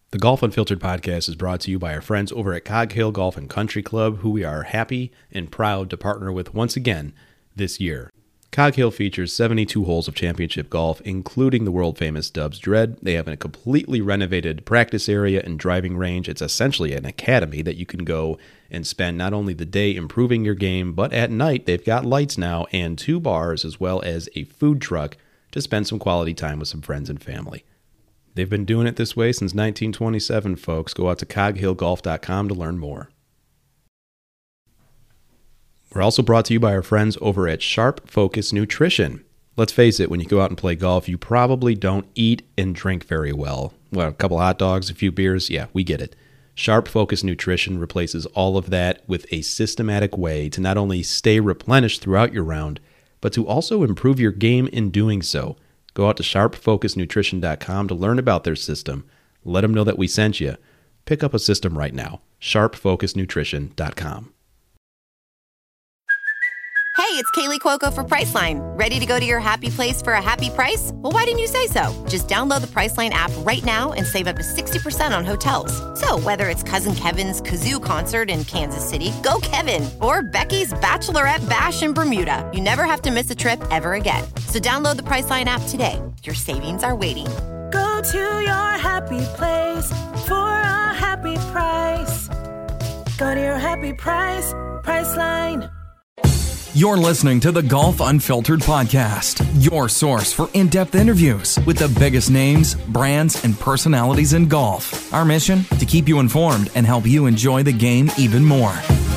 The Golf Unfiltered podcast is brought to you by our friends over at Cog Hill Golf and Country Club, who we are happy and proud to partner with once again this year. Cog Hill features 72 holes of championship golf, including the world-famous Dubs Dread. They have a completely renovated practice area and driving range. It's essentially an academy that you can go and spend not only the day improving your game, but at night they've got lights now and 2 bars as well as a food truck to spend some quality time with some friends and family. They've been doing it this way since 1927, folks. Go out to coghillgolf.com to learn more. We're also brought to you by our friends over at Sharp Focus Nutrition. Let's face it, when you go out and play golf, you probably don't eat and drink very well. Well, a couple hot dogs, a few beers, yeah, we get it. Sharp Focus Nutrition replaces all of that with a systematic way to not only stay replenished throughout your round, but to also improve your game in doing so. Go out to sharpfocusnutrition.com to learn about their system. Let them know that we sent you. Pick up a system right now. sharpfocusnutrition.com. Hey, it's Kaylee Cuoco for Priceline. Ready to go to your happy place for a happy price? Well, why didn't you say so? Just download the Priceline app right now and save up to 60% on hotels. So whether it's Cousin Kevin's Kazoo Concert in Kansas City, go Kevin, or Becky's Bachelorette Bash in Bermuda, you never have to miss a trip ever again. So download the Priceline app today. Your savings are waiting. Go to your happy place for a happy price. Go to your happy price, Priceline. You're listening to the Golf Unfiltered podcast, your source for in-depth interviews with the biggest names, brands, and personalities in golf. Our mission? To keep you informed and help you enjoy the game even more.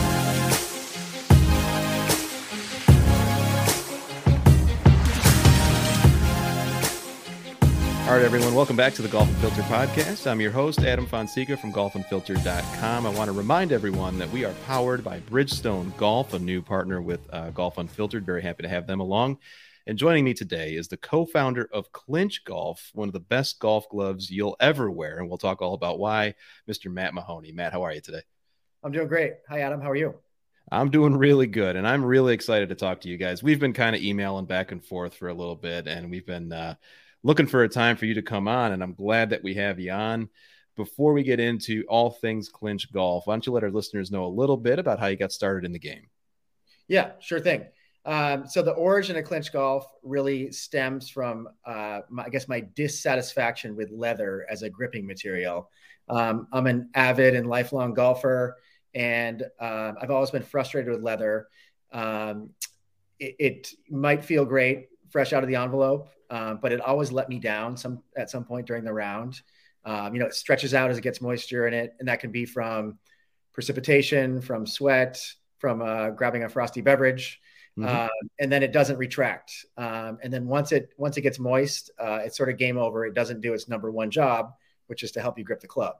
All right, everyone, welcome back to the Golf Unfiltered podcast. I'm your host, Adam Fonseca from golfunfiltered.com. I want to remind everyone that we are powered by Bridgestone Golf, a new partner with Golf Unfiltered. Very happy to have them along. And joining me today is the co-founder of Clinch Golf, one of the best golf gloves you'll ever wear. And we'll talk all about why, Mr. Matt Mahoney. Matt, how are you today? I'm doing great. Hi, Adam. How are you? I'm doing really good, and I'm really excited to talk to you guys. We've been kind of emailing back and forth for a little bit, and we've been looking for a time for you to come on, and I'm glad that we have you on. Before we get into all things Clinch Golf, why don't you let our listeners know a little bit about how you got started in the game? Yeah, sure thing. So the origin of Clinch Golf really stems from, my dissatisfaction with leather as a gripping material. I'm an avid and lifelong golfer, and I've always been frustrated with leather. It might feel great fresh out of the envelope, but it always let me down at some point during the round. It stretches out as it gets moisture in it, and that can be from precipitation, from sweat, from grabbing a frosty beverage, and then it doesn't retract. And then once it gets moist, it's sort of game over. It doesn't do its number one job, which is to help you grip the club.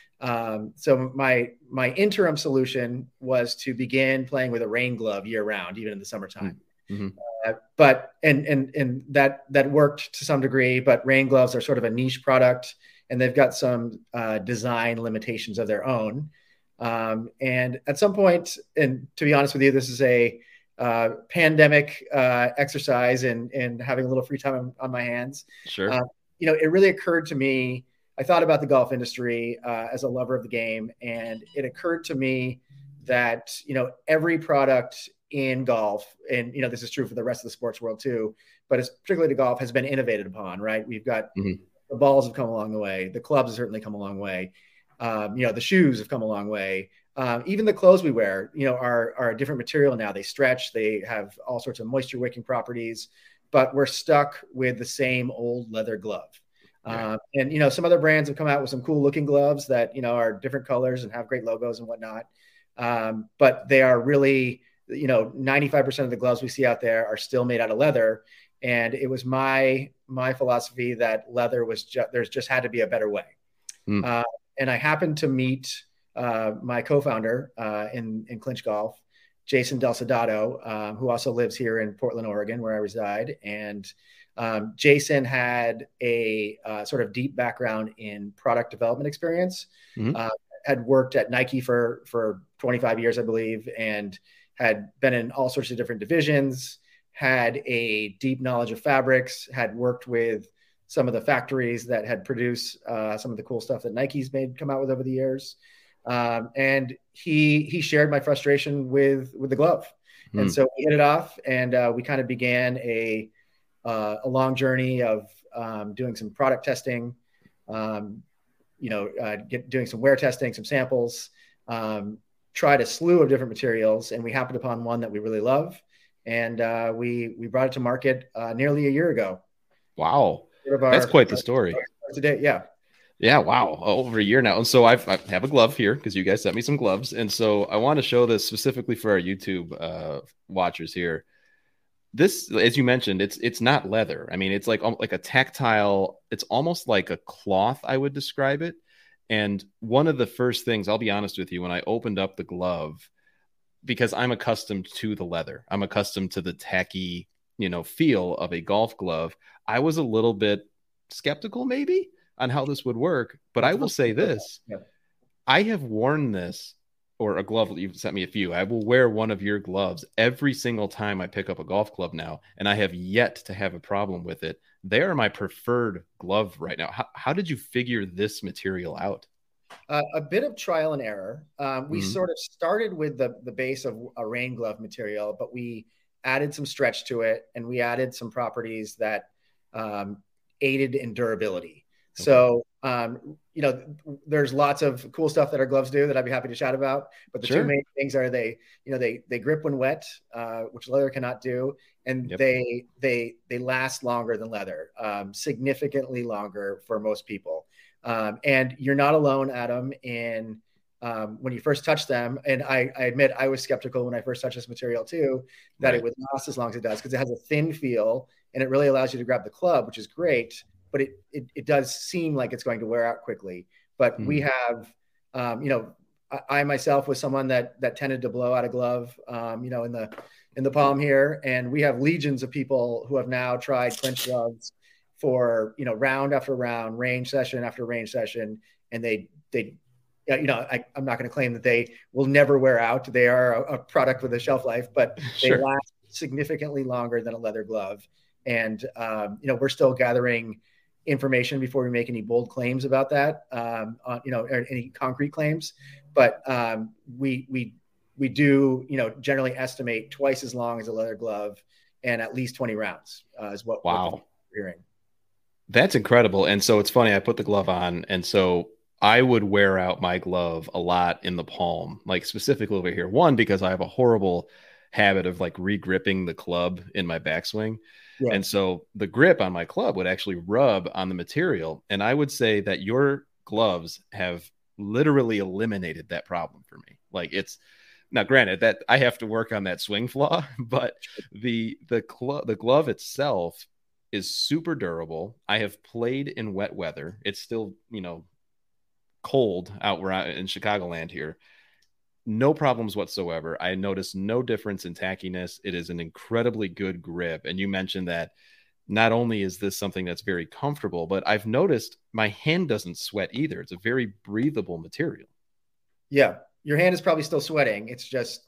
So my interim solution was to begin playing with a rain glove year round, even in the summertime. Mm-hmm. But that worked to some degree, but rain gloves are sort of a niche product, and they've got some design limitations of their own. And at some point, and to be honest with you, this is a pandemic exercise and having a little free time on my hands. Sure. It really occurred to me, I thought about the golf industry as a lover of the game, and it occurred to me that, every product in golf, and this is true for the rest of the sports world too, but it's particularly to golf, has been innovated upon, right? We've got the balls have come along the way, the clubs have certainly come a long way, the shoes have come a long way, even the clothes we wear, are a different material now. They stretch, they have all sorts of moisture wicking properties, but we're stuck with the same old leather glove. Yeah. And some other brands have come out with some cool looking gloves that are different colors and have great logos and whatnot, but they are really 95% of the gloves we see out there are still made out of leather. And it was my philosophy that leather was there's just had to be a better way. And I happened to meet my co-founder in Clinch Golf, Jason Del Sodato, who also lives here in Portland, Oregon, where I reside. And Jason had a sort of deep background in product development experience, had worked at Nike for 25 years, I believe, and had been in all sorts of different divisions, had a deep knowledge of fabrics, had worked with some of the factories that had produced some of the cool stuff that Nike's come out with over the years. And he shared my frustration with the glove. And so we hit it off, and we kind of began a long journey of doing some product testing, doing some wear testing, some samples, tried a slew of different materials, and we happened upon one that we really love. And we brought it to market nearly a year ago. Wow. That's quite the story. Today, yeah. Yeah, wow. Over a year now. And so I have a glove here because you guys sent me some gloves. And so I want to show this specifically for our YouTube watchers here. This, as you mentioned, it's not leather. I mean, it's like a tactile, it's almost like a cloth, I would describe it. And one of the first things, I'll be honest with you, when I opened up the glove, because I'm accustomed to the leather, I'm accustomed to the tacky, feel of a golf glove, I was a little bit skeptical maybe on how this would work. But I will say this, I have worn this, or a glove, you've sent me a few. I will wear one of your gloves every single time I pick up a golf club now, and I have yet to have a problem with it. They are my preferred glove right now. How did you figure this material out? A bit of trial and error. We sort of started with the base of a rain glove material, but we added some stretch to it, and we added some properties that aided in durability. Okay. So, there's lots of cool stuff that our gloves do that I'd be happy to chat about. But the two main things are they grip when wet, which leather cannot do, and they last longer than leather, significantly longer for most people. And you're not alone, Adam, in when you first touch them. And I admit I was skeptical when I first touched this material too, that it would last as long as it does, because it has a thin feel and it really allows you to grab the club, which is great. But it does seem like it's going to wear out quickly. But we have, I myself was someone that tended to blow out a glove, in the palm here, and we have legions of people who have now tried clinch gloves for round after round, range session after range session, and I'm not going to claim that they will never wear out. They are a product with a shelf life, but they last significantly longer than a leather glove. And we're still gathering information before we make any bold claims about that, or any concrete claims. But we do, generally estimate twice as long as a leather glove and at least 20 rounds is what we're hearing. That's incredible. And so it's funny, I put the glove on, and so I would wear out my glove a lot in the palm, like specifically over here. One, because I have a horrible habit of like re-gripping the club in my backswing. Yeah. And so the grip on my club would actually rub on the material. And I would say that your gloves have literally eliminated that problem for me. Like, it's now granted that I have to work on that swing flaw, but the glove itself is super durable. I have played in wet weather. It's still, cold out where in Chicagoland here. No problems whatsoever. I noticed no difference in tackiness. It is an incredibly good grip. And you mentioned that not only is this something that's very comfortable, but I've noticed my hand doesn't sweat either. It's a very breathable material. Yeah. Your hand is probably still sweating. It's just,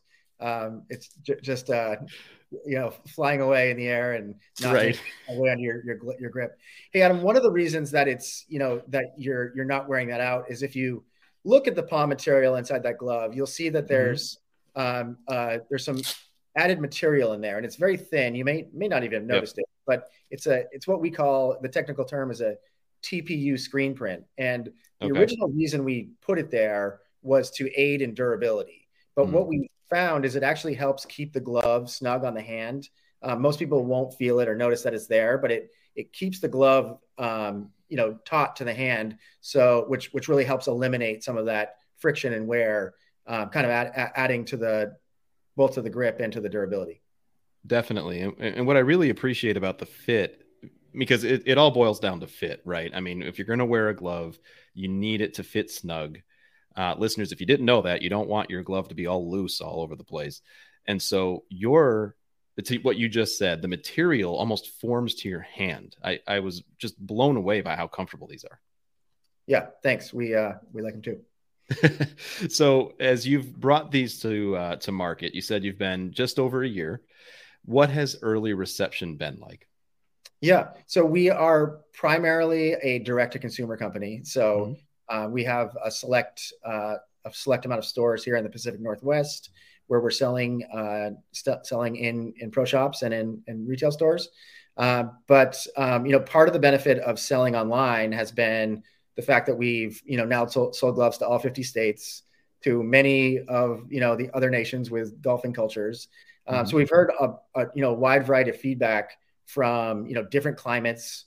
flying away in the air and not away on your grip. Hey, Adam, one of the reasons that it's, that you're not wearing that out is if you look at the palm material inside that glove, you'll see that there's some added material in there, and it's very thin. You may not even have noticed it, but it's what we call, the technical term is a TPU screen print. And the original reason we put it there was to aid in durability. But what we found is it actually helps keep the glove snug on the hand. Most people won't feel it or notice that it's there, but it keeps the glove taut to the hand, so which really helps eliminate some of that friction and wear, kind of adding to both to the grip and to the durability. Definitely. And what I really appreciate about the fit, because it all boils down to fit, right? I mean, if you're going to wear a glove, you need it to fit snug. Listeners, if you didn't know that, you don't want your glove to be all loose all over the place. And so what you just said, the material almost forms to your hand. I was just blown away by how comfortable these are. Yeah, thanks. We like them too. So as you've brought these to market, you said you've been just over a year. What has early reception been like? Yeah. So we are primarily a direct-to-consumer company. So we have a select amount of stores here in the Pacific Northwest where we're selling in pro shops and in retail stores. But part of the benefit of selling online has been the fact that we've now sold gloves to all 50 states, to many of the other nations with golfing cultures. So we've heard a wide variety of feedback from different climates.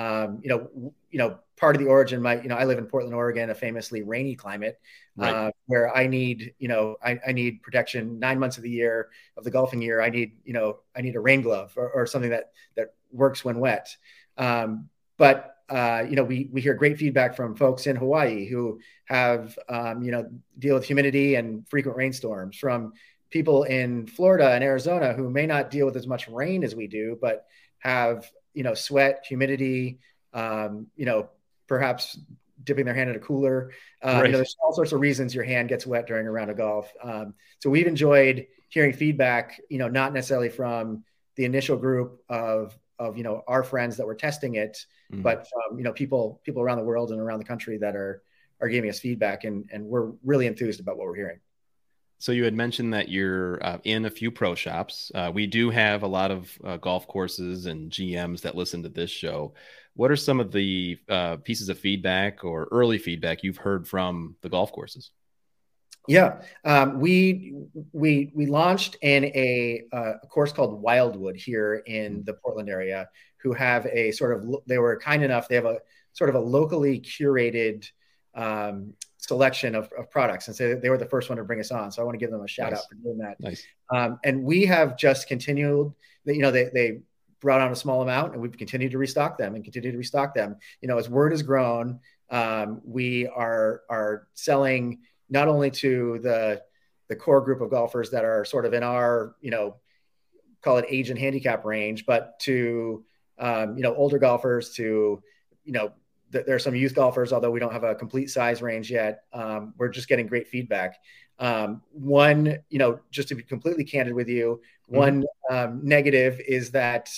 Part of the origin might, I live in Portland, Oregon, a famously rainy climate, right, where I need I need protection 9 months of the year of the golfing year. I need a rain glove or something that works when wet. But we hear great feedback from folks in Hawaii who have deal with humidity and frequent rainstorms, from people in Florida and Arizona who may not deal with as much rain as we do, but have sweat, humidity, perhaps dipping their hand in a cooler. Right. There's all sorts of reasons your hand gets wet during a round of golf. So we've enjoyed hearing feedback, not necessarily from the initial group of our friends that were testing it, but from people around the world and around the country that are giving us feedback, and we're really enthused about what we're hearing. So you had mentioned that you're in a few pro shops. We do have a lot of golf courses and GMs that listen to this show. What are some of the pieces of feedback or early feedback you've heard from the golf courses? Yeah, we launched in a course called Wildwood here in the Portland area, who have a they were kind enough, they have a sort of a locally curated selection of products, and so they were the first one to bring us on. So I want to give them a shout out for doing that. Nice. And we have just continued, they brought on a small amount, and we've continued to restock them. As word has grown, we are selling not only to the core group of golfers that are sort of in our, call it age and handicap range, but to, older golfers, to, there are some youth golfers, although we don't have a complete size range yet. We're just getting great feedback. One, just to be completely candid with you, one negative is that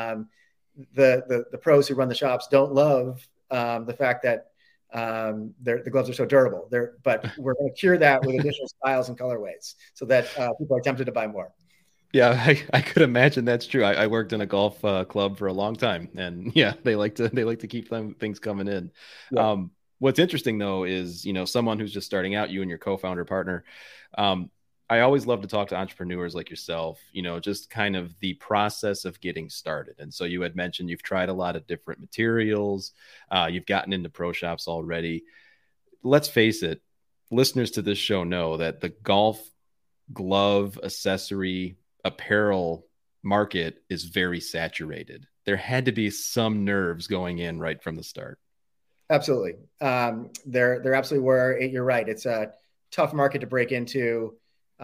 the pros who run the shops don't love the fact that the gloves are so durable. But we're going to cure that with additional styles and colorways so that people are tempted to buy more. Yeah, I could imagine that's true. I worked in a golf club for a long time, and yeah, they like to keep things coming in. Yeah. What's interesting though is, someone who's just starting out, you and your co-founder partner. I always love to talk to entrepreneurs like yourself, just kind of the process of getting started. And so you had mentioned you've tried a lot of different materials. You've gotten into pro shops already. Let's face it, listeners to this show know that the golf glove, accessory, apparel market is very saturated. There had to be some nerves going in right from the start. Absolutely. There absolutely were. You're right. It's a tough market to break into.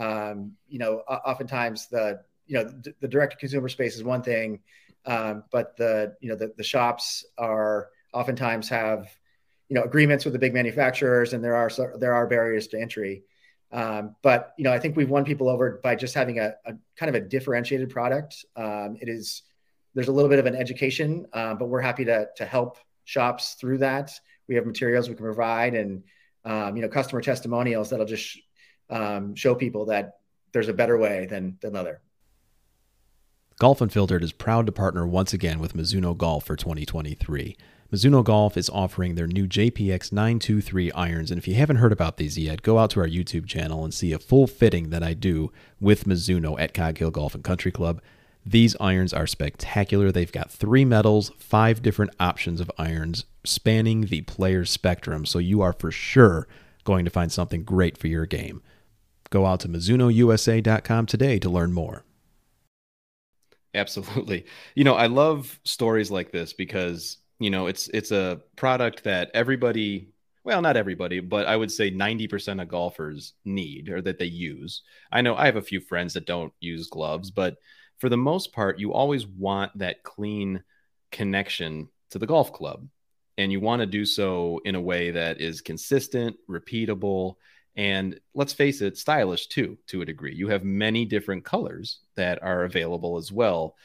Oftentimes the direct to consumer space is one thing, but the shops are oftentimes have, agreements with the big manufacturers, and there are barriers to entry. But I think we've won people over by just having a kind of a differentiated product. There's a little bit of an education, but we're happy to help shops through that. We have materials we can provide, and customer testimonials that'll just show people that there's a better way than other. Golf Unfiltered is proud to partner once again with Mizuno Golf for 2023. Mizuno Golf is offering their new JPX 923 irons, and if you haven't heard about these yet, go out to our YouTube channel and see a full fitting that I do with Mizuno at Cog Hill Golf and Country Club. These irons are spectacular. They've got 3 metals, 5 different options of irons spanning the player's spectrum, so you are for sure going to find something great for your game. Go out to MizunoUSA.com today to learn more. Absolutely. I love stories like this because, it's a product that everybody, well, not everybody, but I would say 90% of golfers need or that they use. I know I have a few friends that don't use gloves, but for the most part, you always want that clean connection to the golf club. And you want to do so in a way that is consistent, repeatable, and let's face it, stylish too, to a degree. You have many different colors that are available as well.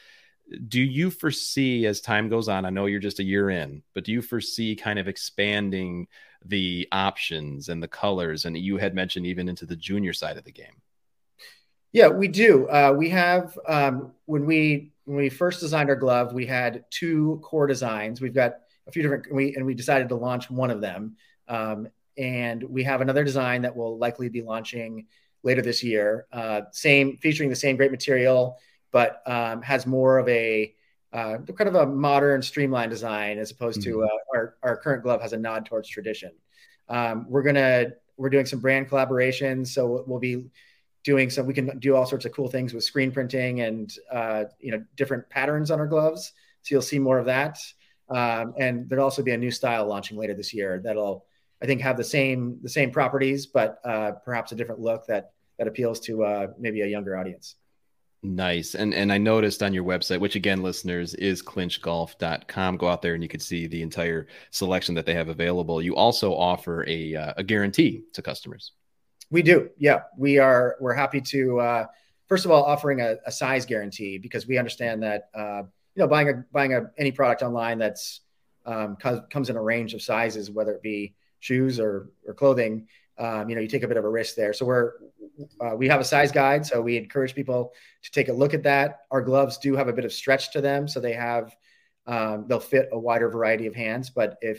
Do you foresee, as time goes on, I know you're just a year in, but do you foresee kind of expanding the options and the colors? And you had mentioned even into the junior side of the game. Yeah, we do. We have, when we first designed our glove, we had 2 core designs. We've got a few different, we decided to launch one of them. And we have another design that will likely be launching later this year. Featuring the same great material, but has more of a kind of a modern, streamlined design as opposed to our current glove has a nod towards tradition. We're doing some brand collaborations, so we'll be doing we can do all sorts of cool things with screen printing and different patterns on our gloves. So you'll see more of that. And there'll also be a new style launching later this year that'll, I think, have the same properties, but perhaps a different look that appeals to maybe a younger audience. Nice. And I noticed on your website, which again, listeners, is clinchgolf.com. Go out there and you can see the entire selection that they have available. You also offer a guarantee to customers. We do. Yeah, we're happy to, first of all, offering a size guarantee, because we understand that, buying any product online that's comes in a range of sizes, whether it be shoes or clothing, you take a bit of a risk there. So we have a size guide. So we encourage people to take a look at that. Our gloves do have a bit of stretch to them. So they'll fit a wider variety of hands. But if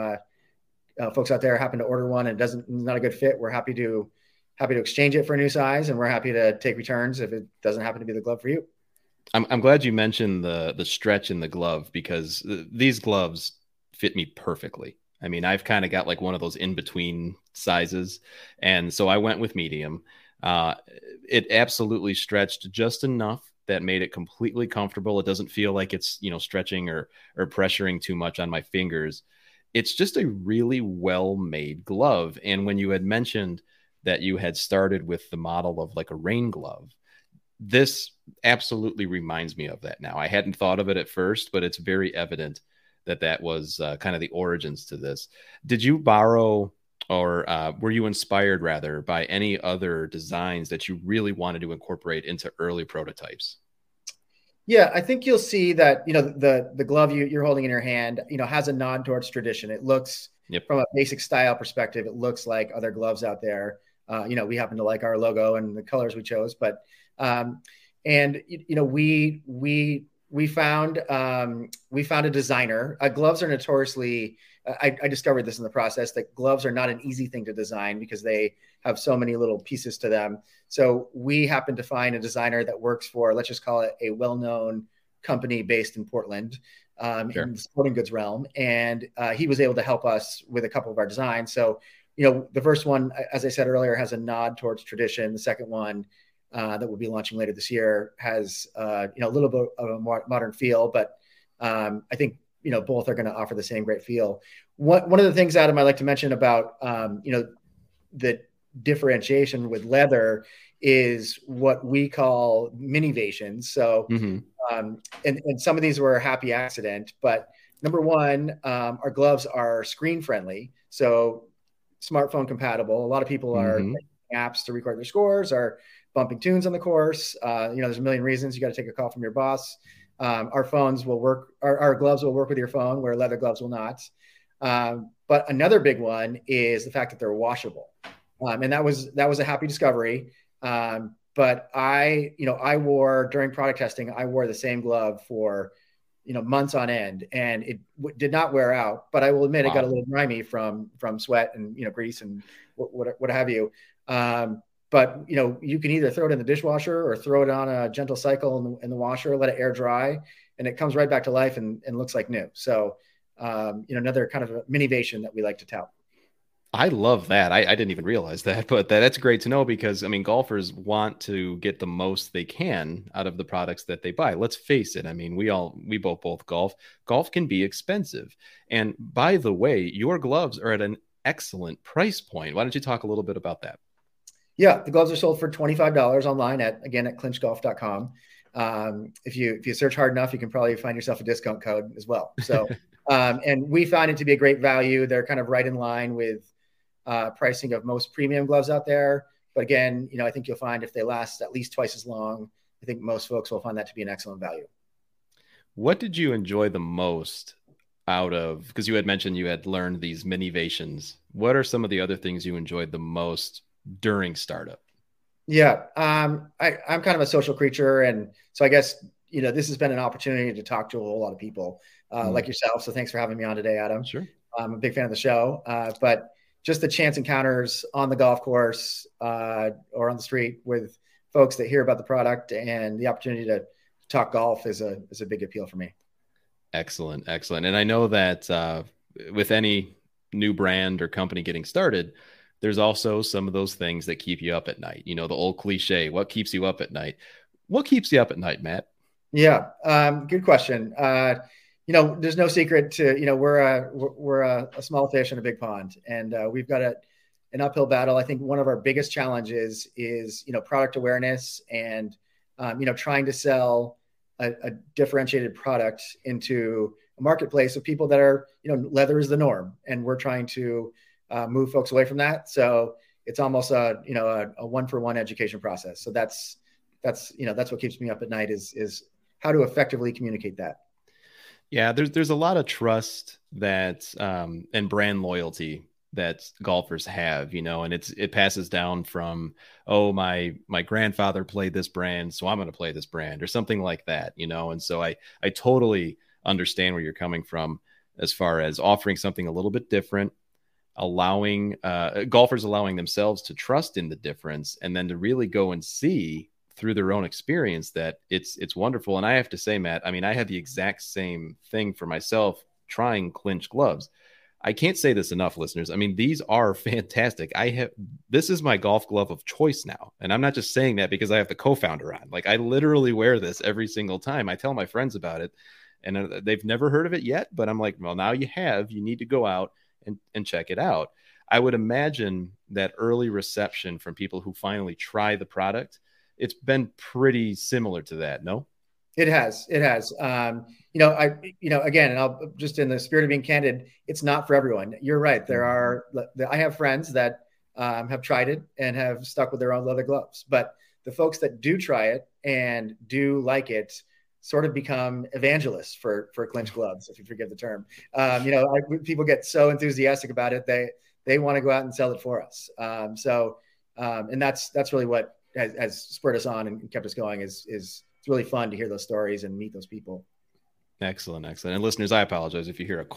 folks out there happen to order one and it's not a good fit, we're happy to exchange it for a new size, and we're happy to take returns if it doesn't happen to be the glove for you. I'm glad you mentioned the stretch in the glove, because these gloves fit me perfectly. I mean, I've kind of got like one of those in between sizes. And so I went with medium. It absolutely stretched just enough that made it completely comfortable. It doesn't feel like it's, stretching or pressuring too much on my fingers. It's just a really well-made glove. And when you had mentioned that you had started with the model of like a rain glove, this absolutely reminds me of that now. I hadn't thought of it at first, but it's very evident that was kind of the origins to this. Did you borrow or were you inspired rather by any other designs that you really wanted to incorporate into early prototypes? Yeah, I think you'll see that, the glove you're holding in your hand, has a nod towards tradition. It looks, from a basic style perspective, it looks like other gloves out there. We happen to like our logo and the colors we chose, but, we found a designer. Gloves are notoriously, I discovered this in the process, that gloves are not an easy thing to design because they have so many little pieces to them. So we happened to find a designer that works for, let's just call it a well-known company based in Portland, in the sporting goods realm. And he was able to help us with a couple of our designs. So, the first one, as I said earlier, has a nod towards tradition. The second one, that we'll be launching later this year, has a little bit of a more modern feel, but I think both are going to offer the same great feel. One of the things, Adam, I like to mention about the differentiation with leather is what we call minivations. So, and some of these were a happy accident, but number one, our gloves are screen friendly, so smartphone compatible. A lot of people are apps to record their scores, are bumping tunes on the course. There's a million reasons you got to take a call from your boss. Our phones will work. Our gloves will work with your phone, where leather gloves will not. But another big one is the fact that they're washable, and that was a happy discovery. But I wore, during product testing, I wore the same glove for months on end, and it did not wear out. But I will admit, it got a little grimy from sweat and grease and what have you. But you can either throw it in the dishwasher or throw it on a gentle cycle in the washer, let it air dry, and it comes right back to life and looks like new. So another kind of a minivation that we like to tout. I love that. I didn't even realize that, but that's great to know, because golfers want to get the most they can out of the products that they buy. Let's face it. We both golf. Golf can be expensive. And by the way, your gloves are at an excellent price point. Why don't you talk a little bit about that? Yeah, the gloves are sold for $25 online at clinchgolf.com. If you search hard enough, you can probably find yourself a discount code as well. So, and we find it to be a great value. They're kind of right in line with pricing of most premium gloves out there. But again, I think you'll find if they last at least twice as long, I think most folks will find that to be an excellent value. What did you enjoy the most out of, because you had mentioned you had learned these minivations. What are some of the other things you enjoyed the most during startup? Yeah. I'm kind of a social creature. And so I guess, this has been an opportunity to talk to a whole lot of people like yourself. So thanks for having me on today, Adam. Sure. I'm a big fan of the show, but just the chance encounters on the golf course or on the street with folks that hear about the product and the opportunity to talk golf is a big appeal for me. Excellent. And I know that with any new brand or company getting started, there's also some of those things that keep you up at night. The old cliche, what keeps you up at night? What keeps you up at night, Matt? Yeah. Good question. There's no secret to, we're a small fish in a big pond, and we've got an uphill battle. I think one of our biggest challenges is, product awareness and, trying to sell a differentiated product into a marketplace of people that are, leather is the norm. And we're trying to move folks away from that. So it's almost a 1-for-1 education process. So that's what keeps me up at night is how to effectively communicate that. Yeah, there's a lot of trust that and brand loyalty that golfers have, and it passes down from, oh, my grandfather played this brand, so I'm going to play this brand or something like that, and so I totally understand where you're coming from as far as offering something a little bit different, allowing golfers allowing themselves to trust in the difference and then to really go and see through their own experience that it's wonderful. And I have to say, Matt, I mean, I had the exact same thing for myself trying Clinch gloves. I can't say this enough, listeners. I mean, these are fantastic. This is my golf glove of choice now. And I'm not just saying that because I have the co-founder on. Like, I literally wear this every single time. I tell my friends about it and they've never heard of it yet, but I'm like, well, now you need to go out and check it out. I would imagine that early reception from people who finally try the product, it's been pretty similar to that. No? It has. Again, and I'll just, in the spirit of being candid, it's not for everyone. You're right. I have friends that have tried it and have stuck with their own leather gloves, but the folks that do try it and do like it sort of become evangelists for Clinch gloves, if you forgive the term. People get so enthusiastic about it. They want to go out and sell it for us. And that's really what has spurred us on and kept us going is it's really fun to hear those stories and meet those people. Excellent. And listeners, I apologize if you hear a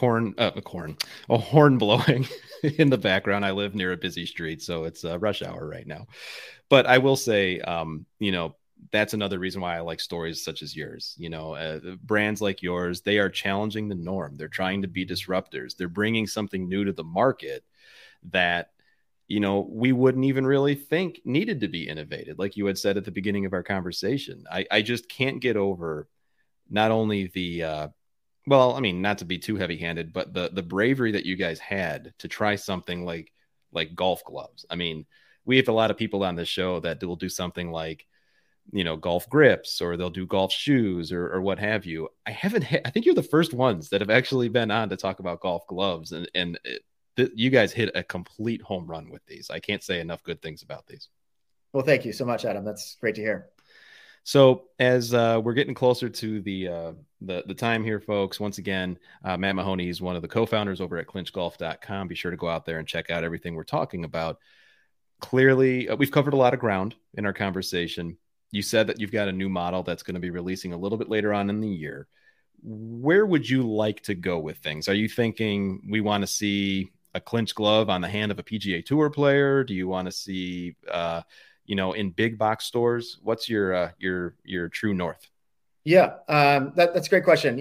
horn blowing in the background. I live near a busy street, so it's rush hour right now. But I will say, that's another reason why I like stories such as yours. Brands like yours, they are challenging the norm. They're trying to be disruptors. They're bringing something new to the market that, we wouldn't even really think needed to be innovated. Like you had said at the beginning of our conversation, I just can't get over not only the, not to be too heavy handed, but the bravery that you guys had to try something like golf gloves. I mean, we have a lot of people on this show that will do something like, golf grips, or they'll do golf shoes or what have you. I think you're the first ones that have actually been on to talk about golf gloves, and you guys hit a complete home run with these. I can't say enough good things about these. Well, thank you so much, Adam. That's great to hear. So as we're getting closer to the time here, folks, once again, Matt Mahoney is one of the co-founders over at clinchgolf.com. Be sure to go out there and check out everything we're talking about. Clearly, we've covered a lot of ground in our conversation. You said that you've got a new model that's going to be releasing a little bit later on in the year. Where would you like to go with things? Are you thinking we want to see a Clinch glove on the hand of a PGA Tour player? Do you want to see, in big box stores? What's your true north? Yeah, that's a great question.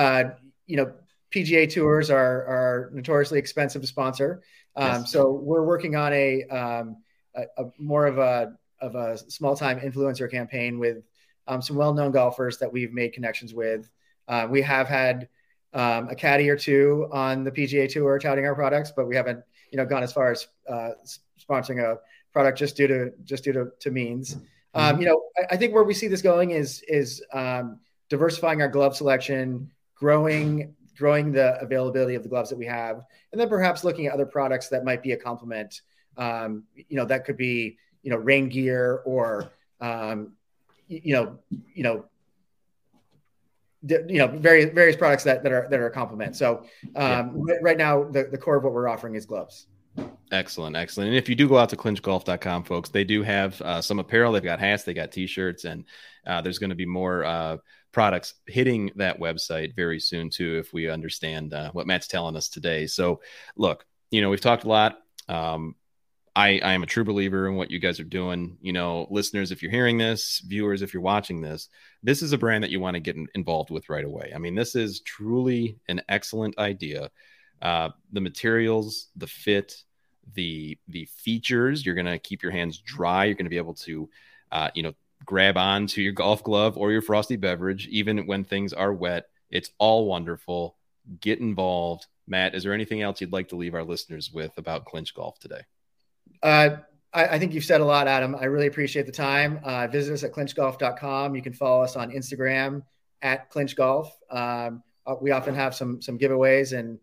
PGA Tours are notoriously expensive to sponsor. Yes. So we're working on a more of a small time influencer campaign with some well-known golfers that we've made connections with. We have had a caddy or two on the PGA Tour touting our products, but we haven't, gone as far as sponsoring a product just due to means. I think where we see this going is diversifying our glove selection, growing the availability of the gloves that we have, and then perhaps looking at other products that might be a complement. That could be, rain gear or, various products that are a complement. So right now, the core of what we're offering is gloves. Excellent. And if you do go out to clinchgolf.com, folks, they do have some apparel. They've got hats, they got t-shirts, and there's going to be more products hitting that website very soon too, if we understand what Matt's telling us today. So look, we've talked a lot. I am a true believer in what you guys are doing. Listeners, if you're hearing this, viewers, if you're watching this is a brand that you want to get involved with right away. I mean, this is truly an excellent idea. The materials, the fit, the features, you're going to keep your hands dry. You're going to be able to, grab on to your golf glove or your frosty beverage, even when things are wet. It's all wonderful. Get involved. Matt, is there anything else you'd like to leave our listeners with about Clinch Golf today? I think you've said a lot, Adam. I really appreciate the time. Visit us at clinchgolf.com. You can follow us on Instagram at Clinch Golf. We often have some giveaways and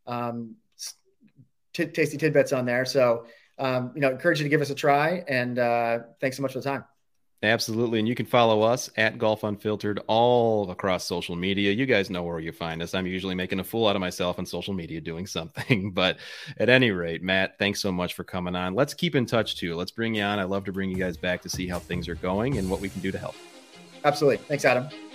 tasty tidbits on there. So, encourage you to give us a try, and thanks so much for the time. Absolutely. And you can follow us at Golf Unfiltered all across social media. You guys know where you find us. I'm usually making a fool out of myself on social media doing something. But at any rate, Matt, thanks so much for coming on. Let's keep in touch too. Let's bring you on. I love to bring you guys back to see how things are going and what we can do to help. Absolutely. Thanks, Adam.